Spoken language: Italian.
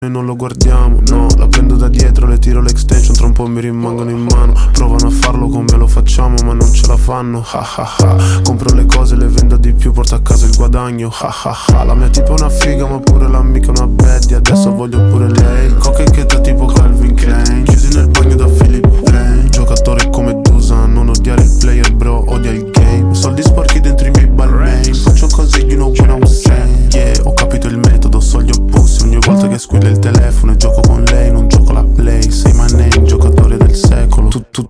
e non lo guardiamo, no. La prendo da dietro, le tiro l'extension, tra un po' mi rimangono in mano. Provano a farlo come lo facciamo, ma non ce la fanno, ha ha ha. Compro le cose, le vendo di più, porto a casa il guadagno, ha ha ha. La mia tipo è una figa, ma pure l'amica è una baddie, adesso voglio pure lei. Coca e cheta tipo Calvin Klein.